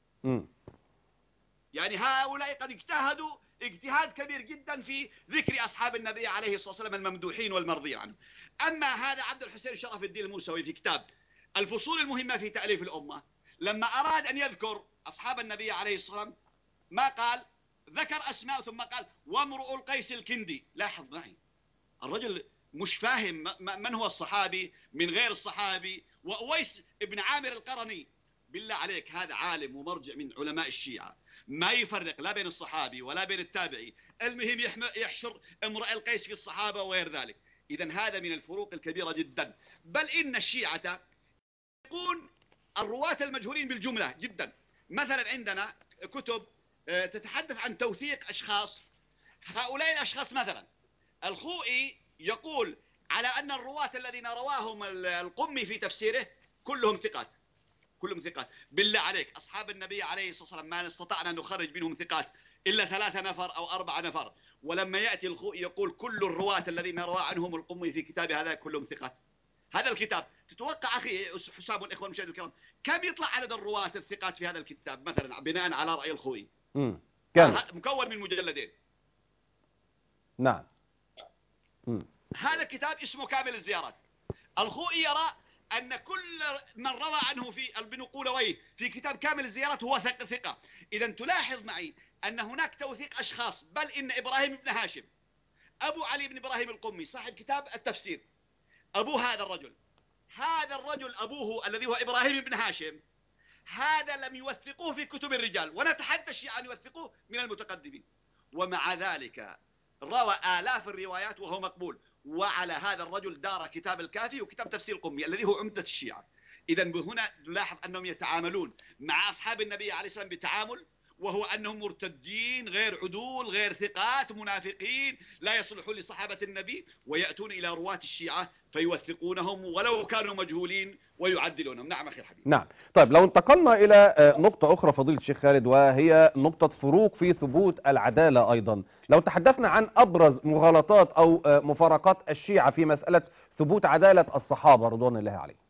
يعني هؤلاء قد اجتهدوا اجتهاد كبير جدا في ذكر أصحاب النبي عليه الصلاة والسلام الممدوحين والمرضين عنه. أما هذا عبد الحسين شرف الدين الموسوي في كتاب الفصول المهمة في تأليف الأمة، لما أراد أن يذكر أصحاب النبي عليه الصلاة والسلام ما قال، ذكر أسماء ثم قال وامرؤ القيس الكندي. لاحظ معي، الرجل مش فاهم من هو الصحابي من غير الصحابي. وأويس ابن عامر القرني، بالله عليك هذا عالم ومرجع من علماء الشيعة، ما يفرق لا بين الصحابي ولا بين التابعي، المهم يحشر امرؤ القيس في الصحابة وغير ذلك. إذن هذا من الفروق الكبيرة جدا. بل إن الشيعة يكون الرواة المجهولين بالجملة جدا. مثلا عندنا كتب تتحدث عن توثيق أشخاص، هؤلاء الأشخاص مثلا الخوئي يقول على أن الرواة الذين رواهم القمي في تفسيره كلهم ثقات، كلهم ثقات. بالله عليك أصحاب النبي عليه الصلاة والسلام ما استطعنا أن نخرج منهم ثقات إلا 3 نفر أو 4 نفر، ولما يأتي الخوئي يقول كل الرواة الذين روى عنهم القمي في كتابه هذا كلهم ثقات. هذا الكتاب تتوقع أخي حساب الإخوة المشاهدين الكرام كم يطلع عدد الرواة الثقات في هذا الكتاب مثلا بناء على رأي الخوئي؟ مكون من مجلدين. نعم. هذا كتاب اسمه كامل الزيارات. الخوئي يرى أن كل من روى عنه في البنقولوي في كتاب كامل الزيارات هو ثقة. إذا تلاحظ معي أن هناك توثيق أشخاص، بل إن إبراهيم بن هاشم أبو علي بن إبراهيم القمي صاحب كتاب التفسير، أبو هذا الرجل أبوه الذي هو إبراهيم بن هاشم، هذا لم يوثقوه في كتب الرجال، ونتحدى الشيعة أن يوثقوه من المتقدمين، ومع ذلك روى آلاف الروايات وهو مقبول. وعلى هذا الرجل دار كتاب الكافي وكتاب تفسير القمي الذي هو عمدة الشيعة. إذا هنا نلاحظ أنهم يتعاملون مع أصحاب النبي عليه السلام بتعامل، وهو أنهم مرتدين غير عدول غير ثقات منافقين لا يصلحون لصحابة النبي، ويأتون إلى رواة الشيعة فيوثقونهم ولو كانوا مجهولين ويعدلونهم. نعم أخي الحبيب. نعم. طيب لو انتقلنا إلى نقطة أخرى فضيلة الشيخ خالد، وهي نقطة فروق في ثبوت العدالة أيضا. لو تحدثنا عن أبرز مغالطات أو مفارقات الشيعة في مسألة ثبوت عدالة الصحابة رضوان الله عليهم.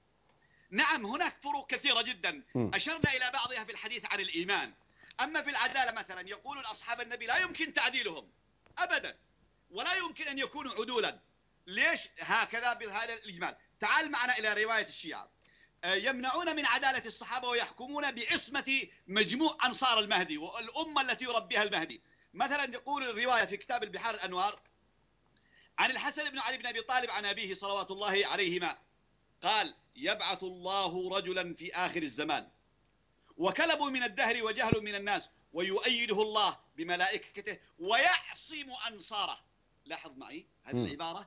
نعم هناك فروق كثيرة جدا أشرنا إلى بعضها في الحديث عن الإيمان. أما في العدالة مثلا يقول أصحاب النبي لا يمكن تعديلهم أبدا، ولا يمكن أن يكونوا عدولا. ليش هكذا بهذا الإجمال؟ تعال معنا إلى رواية الشيعة، يمنعون من عدالة الصحابة ويحكمون بعصمة مجموع أنصار المهدي والأمة التي يربيها المهدي. مثلا يقول الرواية في كتاب البحار الأنوار عن الحسن بن علي بن أبي طالب عن أبيه صلوات الله عليهما قال يبعث الله رجلا في آخر الزمان وكلب من الدهر وجهل من الناس ويؤيده الله بملائكته ويعصم أنصاره. لاحظ معي هذه العبارة،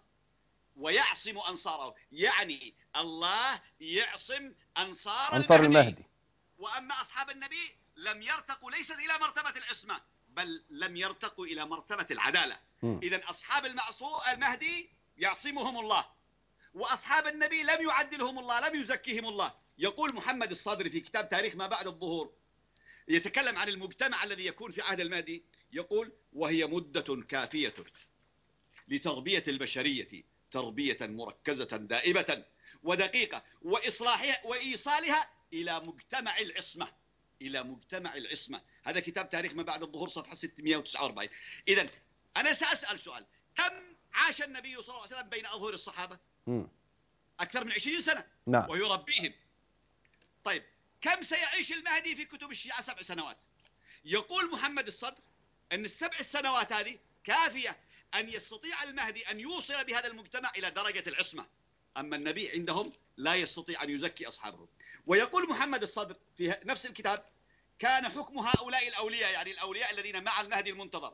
ويعصم أنصاره، يعني الله يعصم أنصار المهدي. وأما أصحاب النبي لم يرتقوا ليست إلى مرتبة العصمة، بل لم يرتقوا إلى مرتبة العدالة. إذن أصحاب المهدي يعصمهم الله، وأصحاب النبي لم يعدلهم الله لم يزكيهم الله. يقول محمد الصادر في كتاب تاريخ ما بعد الظهور يتكلم عن المجتمع الذي يكون في عهد المهدي، يقول وهي مدة كافية لتربية البشرية تربية مركزة دائبة ودقيقة وإصلاحها وإيصالها إلى مجتمع العصمة، إلى مجتمع العصمة. هذا كتاب تاريخ ما بعد الظهور صفحة 649. إذن أنا سأسأل سؤال، كم عاش النبي صلى الله عليه وسلم بين أظهر الصحابة؟ أكثر من 20 سنة. نعم. ويربيهم. طيب كم سيعيش المهدي في كتب الشيعة؟ 7 سنوات. يقول محمد الصدر أن ال7 سنوات هذه كافية أن يستطيع المهدي أن يوصل بهذا المجتمع إلى درجة العصمة. أما النبي عندهم لا يستطيع أن يزكي أصحابه. ويقول محمد الصدر في نفس الكتاب كان حكم هؤلاء الأولياء، يعني الأولياء الذين مع المهدي المنتظر،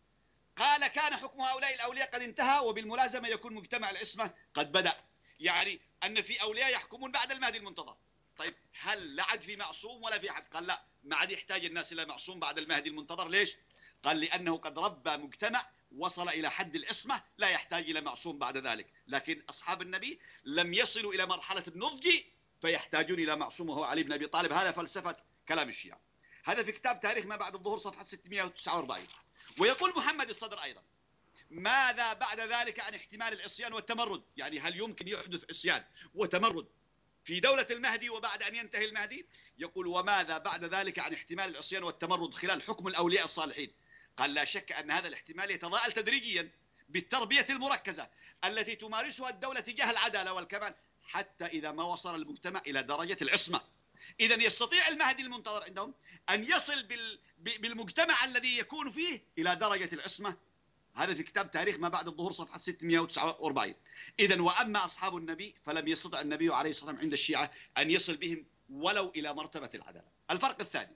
قال كان حكم هؤلاء الأولياء قد انتهى وبالملازمة يكون مجتمع العصمة قد بدأ. يعني أن في أولياء يحكمون بعد المهدي المنتظر. طيب هل لا عاد في معصوم ولا في حد؟ قال لا، ما عاد يحتاج الناس إلى معصوم بعد المهدي المنتظر. ليش؟ قال لأنه قد ربى مجتمع وصل إلى حد العصمة لا يحتاج إلى معصوم بعد ذلك. لكن أصحاب النبي لم يصلوا إلى مرحلة النضج فيحتاجون إلى معصوم وهو علي بن أبي طالب. هذا فلسفة كلام الشيعة. هذا في كتاب تاريخ ما بعد الظهور صفحة 649. ويقول محمد الصدر أيضا: ماذا بعد ذلك عن احتمال العصيان والتمرد؟ يعني هل يمكن يحدث عصيان وتمرد في دولة المهدي وبعد أن ينتهي المهدي؟ يقول: وماذا بعد ذلك عن احتمال العصيان والتمرد خلال حكم الأولياء الصالحين؟ قال: لا شك أن هذا الاحتمال يتضاءل تدريجيا بالتربية المركزة التي تمارسها الدولة تجاه العدالة والكمال حتى إذا ما وصل المجتمع إلى درجة العصمة. إذن يستطيع المهدي المنتظر عندهم أن يصل بالمجتمع الذي يكون فيه إلى درجة العصمة. هذا في كتاب تاريخ ما بعد الظهور صفحة 649. إذن وأما أصحاب النبي فلم يستطع النبي عليه الصلاة والسلام عند الشيعة أن يصل بهم ولو إلى مرتبة العدالة. الفرق الثاني: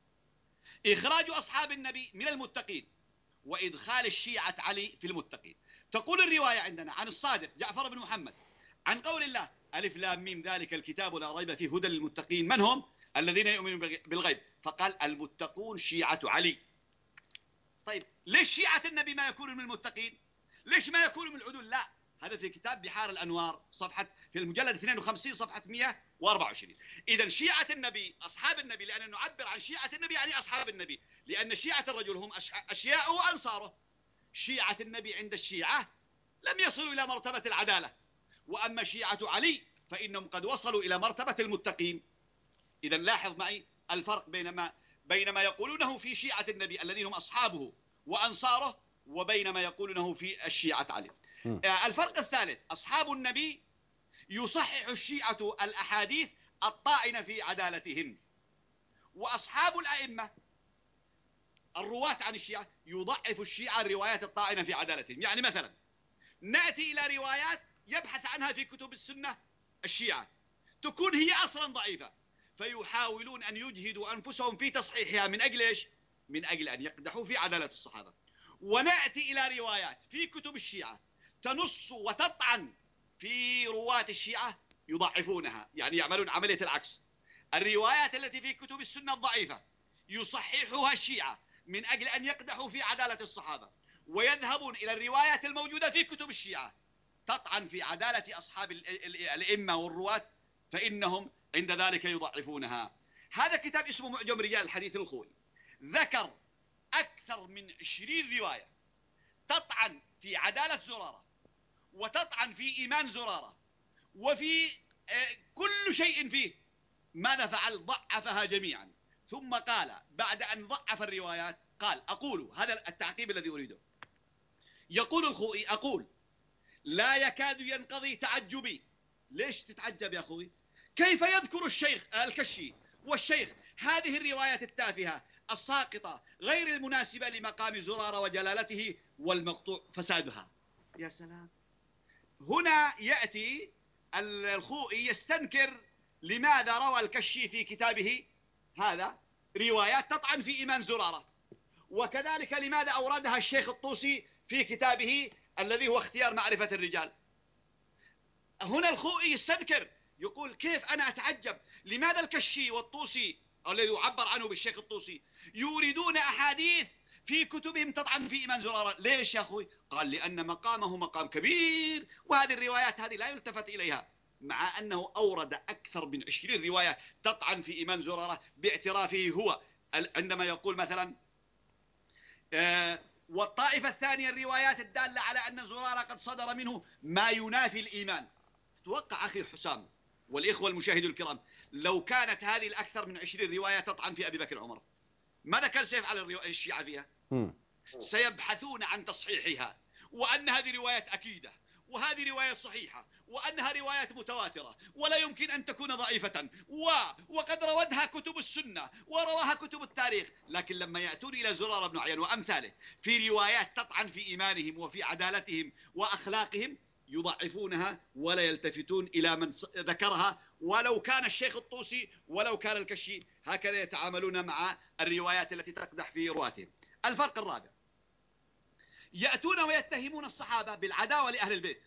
إخراج أصحاب النبي من المتقين وإدخال الشيعة علي في المتقين. تقول الرواية عندنا عن الصادق جعفر بن محمد عن قول الله: ألف لام ميم ذلك الكتاب لا ريب فيه هدى للمتقين. من هم؟ الذين يؤمنون بالغيب. فقال: المتقون شيعة علي. طيب ليش شيعة النبي ما يكونوا من المتقين؟ ليش ما يكونوا من العدول؟ لا، هذا في كتاب بحار الأنوار صفحة في المجلد 52 صفحة 124. إذا شيعة النبي أصحاب النبي، لأن نعبر عن شيعة النبي يعني أصحاب النبي، لأن شيعة الرجل هم أشياء وأنصاره. شيعة النبي عند الشيعة لم يصلوا إلى مرتبة العدالة، وأما شيعة علي فإنهم قد وصلوا إلى مرتبة المتقين. إذا لاحظ معي الفرق بين ما يقولونه في شيعة النبي الذين هم أصحابه وأنصاره وبين ما يقولونه في الشيعة علي. الفرق الثالث: أصحاب النبي يصحح الشيعة الأحاديث الطائنة في عدالتهم، وأصحاب الأئمة الرواة عن الشيعة يضعف الشيعة الروايات الطائنة في عدالتهم. يعني مثلا نأتي إلى روايات يبحث عنها في كتب السنة الشيعة تكون هي أصلا ضعيفة، فيحاولون أن يجهدوا أنفسهم في تصحيحها من أجل إيش؟ من أجل أن يقدحوا في عدالة الصحابة. ونأتي إلى روايات في كتب الشيعة تنص وتطعن في رواة الشيعة يضعفونها، يعني يعملون عملية العكس. الروايات التي في كتب السنة الضعيفة يصححها الشيعة من أجل أن يقدحوا في عدالة الصحابة، ويذهبون إلى الروايات الموجودة في كتب الشيعة تطعن في عدالة أصحاب الأئمة والرواة، فإنهم عند ذلك يضعفونها. هذا كتاب اسمه معجم رجال الحديث الخوئي، ذكر أكثر من 20 رواية تطعن في عدالة زرارة وتطعن في إيمان زرارة وفي كل شيء فيه. ماذا فعل؟ ضعفها جميعا. ثم قال بعد أن ضعف الروايات قال: أقول، هذا التعقيب الذي أريده، يقول الخوئي: أقول لا يكاد ينقضي تعجبي. ليش تتعجب يا أخوي؟ كيف يذكر الشيخ الكشي والشيخ هذه الروايات التافهة الساقطة غير المناسبة لمقام زرارة وجلالته والمقطوع فسادها. يا سلام! هنا يأتي الخوئي يستنكر لماذا روى الكشي في كتابه هذا روايات تطعن في إيمان زرارة، وكذلك لماذا أوردها الشيخ الطوسي في كتابه الذي هو اختيار معرفة الرجال. هنا الخوئي يستنكر، يقول: كيف أنا أتعجب لماذا الكشي والطوسي الذي يعبر عنه بالشيخ الطوسي يريدون أحاديث في كتبهم تطعن في إيمان زرارة. ليش يا أخوي؟ قال: لأن مقامه مقام كبير، وهذه الروايات هذه لا يلتفت إليها، مع أنه أورد أكثر من 20 رواية تطعن في إيمان زرارة باعترافه هو عندما يقول مثلا والطائفة الثانية الروايات الدالة على أن زرارة قد صدر منه ما ينافي الإيمان. توقع أخي حسام والإخوة المشاهدون الكرام، لو كانت هذه الأكثر من 20 رواية تطعن في أبي بكر وعمر، ماذا كان سيفعل الشيعة فيها؟ سيبحثون عن تصحيحها، وأن هذه روايات أكيدة، وهذه رواية صحيحة، وأنها روايات متواترة ولا يمكن أن تكون ضعيفة، وقد روتها كتب السنة ورواها كتب التاريخ. لكن لما يأتون إلى زرارة بن عيان وأمثاله في روايات تطعن في إيمانهم وفي عدالتهم وأخلاقهم يضعفونها ولا يلتفتون إلى من ذكرها، ولو كان الشيخ الطوسي ولو كان الكشي. هكذا يتعاملون مع الروايات التي تقدح في رواتهم. الفرق الرابع: يأتون ويتهمون الصحابة بالعداوة لأهل البيت،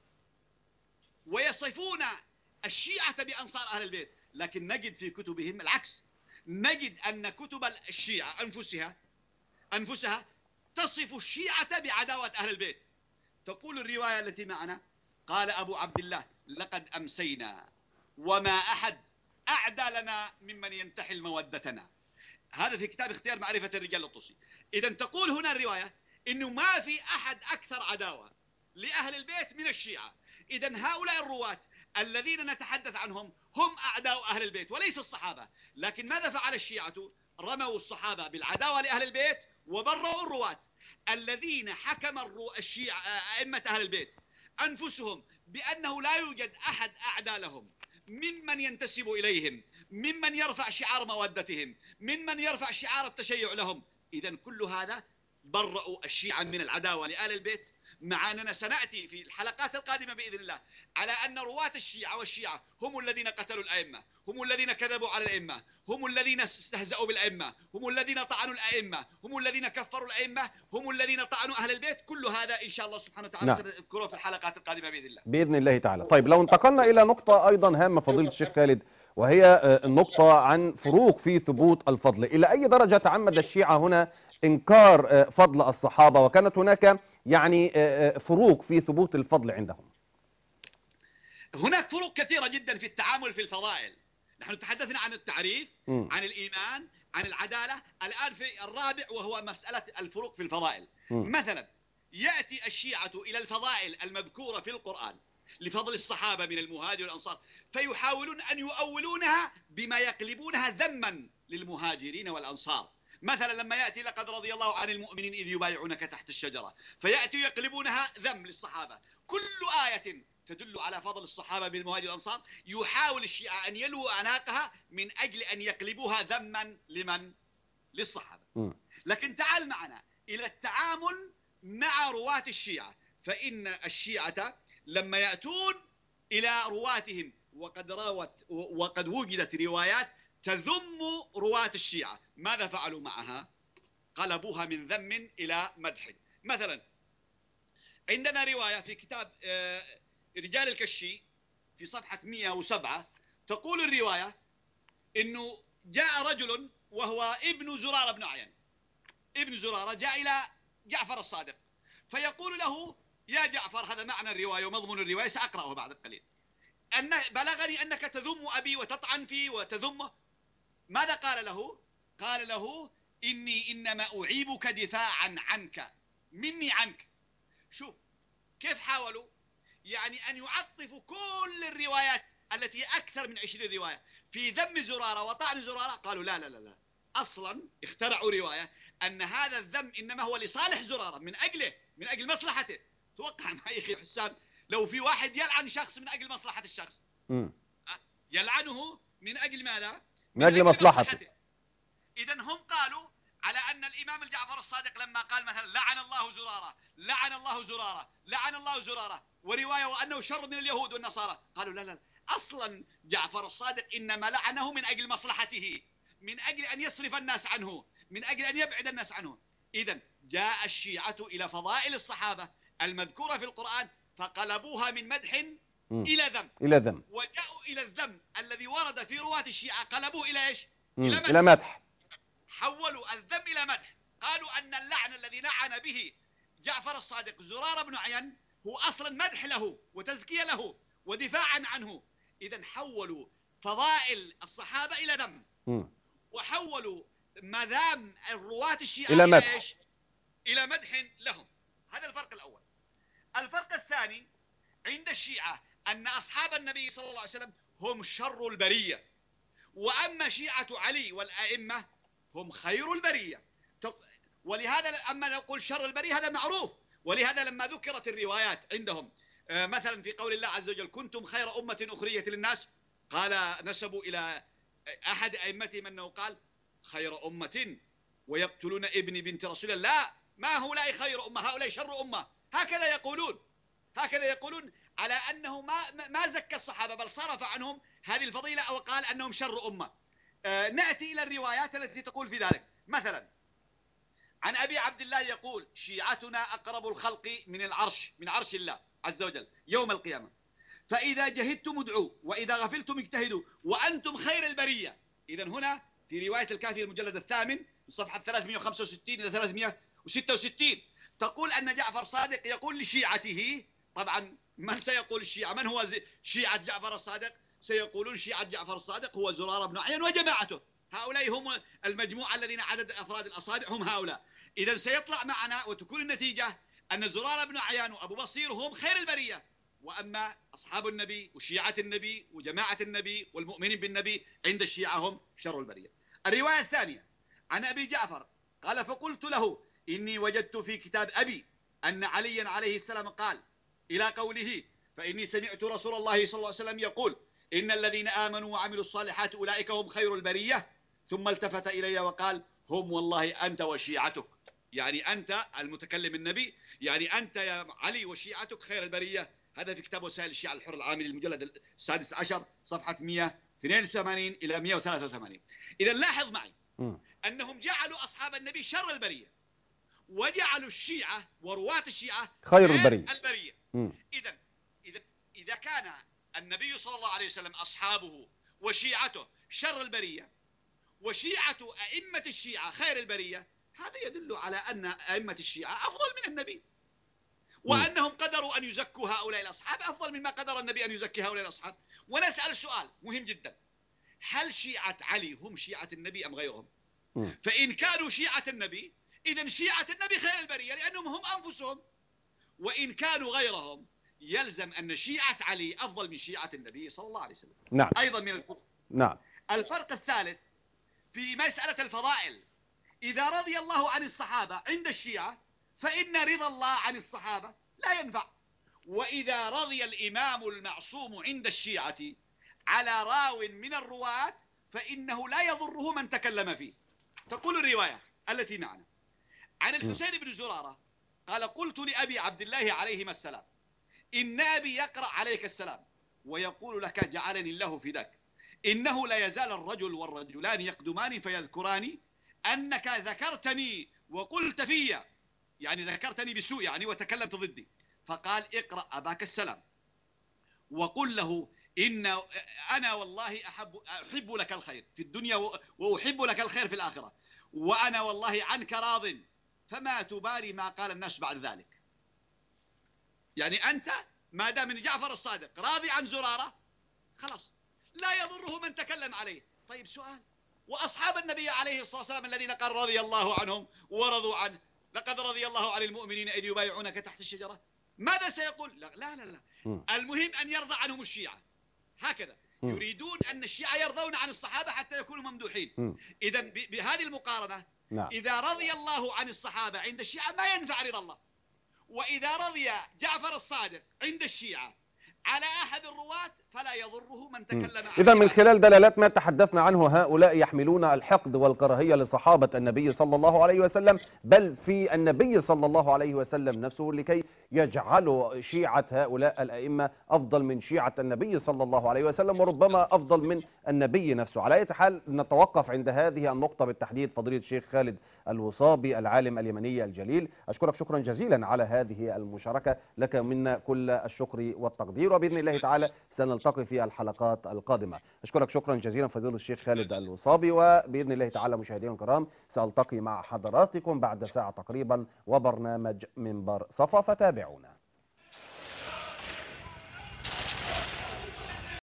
ويصفون الشيعة بأنصار أهل البيت، لكن نجد في كتبهم العكس. نجد أن كتب الشيعة أنفسها أنفسها تصف الشيعة بعداوة أهل البيت. تقول الرواية التي معنا: قال أبو عبد الله: لقد أمسينا وما أحد أعدى لنا ممن ينتحل مودتنا. هذا في كتاب اختيار معرفة الرجال الطوسي. إذا تقول هنا الرواية إنه ما في أحد أكثر عداوة لأهل البيت من الشيعة. إذا هؤلاء الرواة الذين نتحدث عنهم هم أعداء أهل البيت وليس الصحابة. لكن ماذا فعل الشيعة؟ رموا الصحابة بالعداوة لأهل البيت وبرروا الرواة الذين حكم الشيعة أئمة أهل البيت أنفسهم بأنه لا يوجد أحد أعدى لهم ممن ينتسب إليهم، ممن يرفع شعار مودتهم، ممن يرفع شعار التشيع لهم. إذن كل هذا برأوا الشيعة من العداوة لآل البيت، مع أننا سنأتي في الحلقات القادمة بإذن الله على أن رواة الشيعة والشيعة هم الذين قتلوا الأئمة، هم الذين كذبوا على الأئمة، هم الذين استهزأوا بالأئمة، هم الذين طعنوا الأئمة، هم الذين كفروا الأئمة، هم الذين طعنوا أهل البيت. كل هذا إن شاء الله سبحانه وتعالى سنذكره في الحلقات القادمة بإذن الله. بإذن الله تعالى. طيب لو انتقلنا إلى نقطة أيضا هامة فضيلة الشيخ خالد، وهي النقطة عن فروق في ثبوت الفضل. إلى أي درجة تعمد الشيعة هنا إنكار فضل الصحابة، وكانت هناك يعني فروق في ثبوت الفضل عندهم؟ هناك فروق كثيرة جدا في التعامل في الفضائل. نحن تحدثنا عن التعريف، عن الإيمان، عن العدالة. الآن في الرابع وهو مسألة الفروق في الفضائل. مثلا يأتي الشيعة إلى الفضائل المذكورة في القرآن لفضل الصحابة من المهاجر والأنصار، فيحاولون أن يؤولونها بما يقلبونها ذما للمهاجرين والأنصار. مثلا لما يأتي: لقد رضي الله عن المؤمنين إذ يبايعونك تحت الشجرة، فيأتي يقلبونها ذم للصحابة. كل آية تدل على فضل الصحابة بالمهاجر والأنصار يحاول الشيعة أن يلووا أعناقها من أجل أن يقلبوها ذما لمن؟ للصحابة. لكن تعال معنا إلى التعامل مع رواة الشيعة، فإن الشيعة لما يأتون إلى رواتهم وقد وجدت روايات تذم رواة الشيعة، ماذا فعلوا معها؟ قلبوها من ذم إلى مدح. مثلا عندنا رواية في كتاب رجال الكشي في صفحة 107 تقول الرواية إنه جاء رجل وهو ابن زرارة بن عين. ابن زرارة جاء إلى جعفر الصادق فيقول له: يا جعفر، هذا معنى الرواية ومضمون الرواية، سأقرأه بعد قليل، بلغني أنك تذم أبي وتطعن فيه وتذمه. ماذا قال له؟ قال له: إني إنما أعيبك دفاعا عنك مني عنك. شوف كيف حاولوا يعني أن يعطفوا كل الروايات التي أكثر من 20 رواية في ذم زرارة وطعن زرارة. قالوا لا لا لا لا، أصلا اخترعوا رواية أن هذا الذم إنما هو لصالح زرارة، من أجل مصلحته. توقع معي أخي حسام لو في واحد يلعن شخص من أجل مصلحة الشخص، يلعنه من أجل ماذا؟ من أجل مصلحته. إذن هم قالوا على أن الإمام الجعفر الصادق لما قال مثلا: لعن الله زرارة، لعن الله زرارة، لعن الله زرارة، ورواية وأنه شر من اليهود والنصارى، قالوا لا لا، أصلا جعفر الصادق إنما لعنه من أجل مصلحته، من أجل أن يصرف الناس عنه، من أجل أن يبعد الناس عنه. إذن جاء الشيعة إلى فضائل الصحابة المذكورة في القرآن فقلبوها من مدح إلى ذم، وجاءوا إلى الذم الذي ورد في رواة الشيعة قلبوه إلى إيش؟ إلى مدح. حولوا الذم إلى مدح. قالوا أن اللعن الذي لعن به جعفر الصادق زرارة بن عين هو أصلا مدح له وتزكية له ودفاعا عنه. إذن حولوا فضائل الصحابة إلى ذم، وحولوا مذام الرواة الشيعة إلى مدح. إيش؟ إلى مدح لهم. هذا الفرق الأول. الفرق الثاني عند الشيعة أن أصحاب النبي صلى الله عليه وسلم هم شر البرية، وأما شيعة علي والأئمة هم خير البرية. ولهذا أما نقول شر البرية هذا معروف، ولهذا لما ذكرت الروايات عندهم مثلا في قول الله عز وجل: كنتم خير أمة أخرجت للناس، قال نسبوا إلى أحد أئمتهم أنه قال: خير أمة ويقتلون ابن بنت رسول الله. لا، ما هؤلاء خير أمة، هؤلاء شر أمة. هكذا يقولون على أنه ما زكى الصحابة بل صرف عنهم هذه الفضيلة وقال أنهم شر أمة. نأتي إلى الروايات التي تقول في ذلك. مثلا عن أبي عبد الله يقول: شيعتنا أقرب الخلق من العرش، من عرش الله عز وجل يوم القيامة، فإذا جهدتم ادعوا وإذا غفلتم اجتهدوا وأنتم خير البرية. إذن هنا في رواية الكافي المجلد الثامن صفحة 365 إلى 366 تقول أن جعفر صادق يقول لشيعته، طبعا من سيقول الشيعة؟ من هو شيعة جعفر الصادق؟ سيقولون شيعة جعفر الصادق هو زرارة بن عيان وجماعته، هؤلاء هم المجموعة الذين عدد أفراد الأصابع هم هؤلاء. إذا سيطلع معنا وتكون النتيجة أن زرارة بن عيان وأبو بصير هم خير البرية، وأما أصحاب النبي وشيعة النبي وجماعة النبي والمؤمنين بالنبي عند الشيعة هم شر البرية. الرواية الثانية عن أبي جعفر قال: فقلت له: إني وجدت في كتاب أبي أن عليا عليه السلام قال إلى قوله: فإني سمعت رسول الله صلى الله عليه وسلم يقول: إن الذين آمنوا وعملوا الصالحات أولئك هم خير البرية. ثم التفت إلي وقال: هم والله أنت وشيعتك، يعني أنت المتكلم النبي، يعني أنت يا علي وشيعتك خير البرية. هذا في كتاب وسائل الشيعة الحر العامل المجلد السادس عشر صفحة 182 إلى 183. إذا لاحظ معي أنهم جعلوا أصحاب النبي شر البرية، وجعلوا الشيعة ورواة الشيعة خير البرية. إذا كان النبي صلى الله عليه وسلم أصحابه وشيعته شر البرية، وشيعة أئمة الشيعة خير البرية، هذا يدل على أن أئمة الشيعة أفضل من النبي، وأنهم قدروا أن يزكوا هؤلاء الأصحاب أفضل مما قدر النبي أن يزكي هؤلاء الأصحاب. ونسأل سؤال مهم جدا: هل شيعة علي هم شيعة النبي أم غيرهم؟ فإن كانوا شيعة النبي إذن شيعة النبي خير البرية لأنهم هم أنفسهم، وإن كانوا غيرهم يلزم أن شيعة علي أفضل من شيعة النبي صلى الله عليه وسلم. نعم. أيضا من الفرق. نعم. الفرق الثالث في مسألة الفضائل: إذا رضي الله عن الصحابة عند الشيعة فإن رضا الله عن الصحابة لا ينفع، وإذا رضي الإمام المعصوم عند الشيعة على راو من الرواة فإنه لا يضره من تكلم فيه. تقول الرواية التي معنا عن الحسين بن زرارة قال: قلت لأبي عبد الله عليهما السلام: إن أبي يقرأ عليك السلام ويقول لك جعلني الله فداك، إنه لا يزال الرجل والرجلان يقدمان فيذكران أنك ذكرتني وقلت فيا، يعني ذكرتني بسوء يعني وتكلمت ضدي، فقال: اقرأ أباك السلام وقل له إن أنا والله أحب لك الخير في الدنيا وأحب لك الخير في الآخرة، وأنا والله عنك راض، فما تبالي ما قال الناس بعد ذلك. يعني أنت ما دام من جعفر الصادق راضي عن زرارة خلاص لا يضره من تكلم عليه. طيب سؤال: وأصحاب النبي عليه الصلاة والسلام الذين قال رضي الله عنهم ورضوا عنه، لقد رضي الله عن المؤمنين إذ يبايعونك تحت الشجرة، ماذا سيقول؟ لا لا لا, لا. المهم أن يرضى عنهم الشيعة، هكذا يريدون أن الشيعة يرضون عن الصحابة حتى يكونوا ممدوحين. إذا بهذه المقارنة إذا رضي الله عن الصحابة عند الشيعة ما ينفع رضا الله، وإذا رضي جعفر الصادق عند الشيعة على أحد الرواة فلا يضره من تكلم عنه. إذا من خلال دلالات ما تحدثنا عنه هؤلاء يحملون الحقد والكراهية لصحابة النبي صلى الله عليه وسلم، بل في النبي صلى الله عليه وسلم نفسه، لكي يجعلوا شيعة هؤلاء الأئمة أفضل من شيعة النبي صلى الله عليه وسلم، وربما أفضل من النبي نفسه. على أي حال نتوقف عند هذه النقطة بالتحديد. فضيلة الشيخ خالد الوصابي العالم اليمني الجليل، أشكرك شكرا جزيلا على هذه المشاركة، لك منا كل الشكر والتقدير، وبإذن الله تعالى سنلتقي في الحلقات القادمة. أشكرك شكرا جزيلا فضيلة الشيخ خالد الوصابي، وبإذن الله تعالى مشاهدينا الكرام سألتقي مع حضراتكم بعد ساعة تقريبا وبرنامج منبر صفا، فتابعونا.